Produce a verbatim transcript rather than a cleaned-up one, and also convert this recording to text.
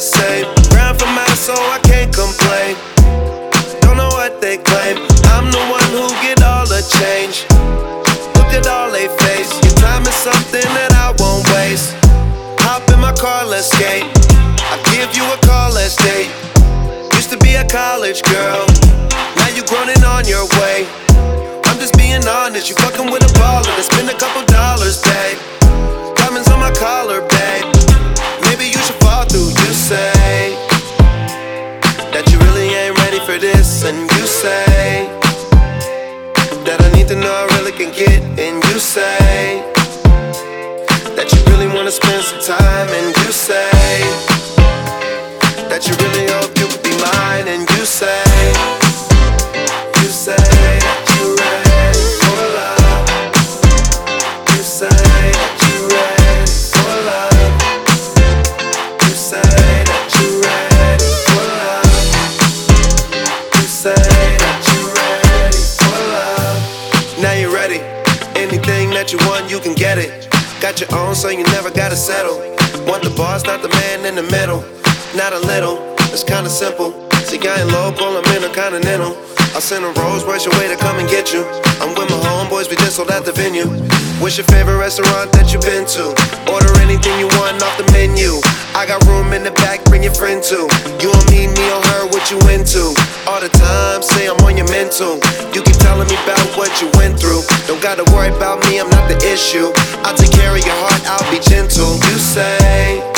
the same. Grind for mine, so I can't complain. Don't know what they claim. I'm the one who get all the change. Look at all they face. Your time is something that I won't waste. Hop in my car, let's skate. I'll give you a call, let's date. Used to be a college girl, now you grown and on your way. I'm just being honest, you fucking with a baller to spend a couple dollars, babe. Diamonds on my collar, babe. Maybe you should fall through. You say that you really ain't ready for this, and you say that I need to know I really can get. And you say that you really wanna spend some time. And you say that you really hope you could be mine. And you say, you say that you're ready for love. You say that you're ready for love. You say that you're ready for love. You say that you're ready for love. Now you're ready. Anything that you want, you can get it. Got your own, so you never gotta settle. Want the boss, not the man in the middle. Not a little, it's kinda simple. See, I ain't local, I'm intercontinental. I'll send a Rolls Royce your way to come and get you. I'm with my homeboys, we just sold at the venue. What's your favorite restaurant that you've been to? Order anything you want off the menu. I got room in the back, bring your friend too. You and me, me or her, what you into? All the time, say I'm on your mental. You keep telling me about what you went through. Don't gotta worry about me, I'm not the issue. I'll take care of your heart, I'll be gentle. You say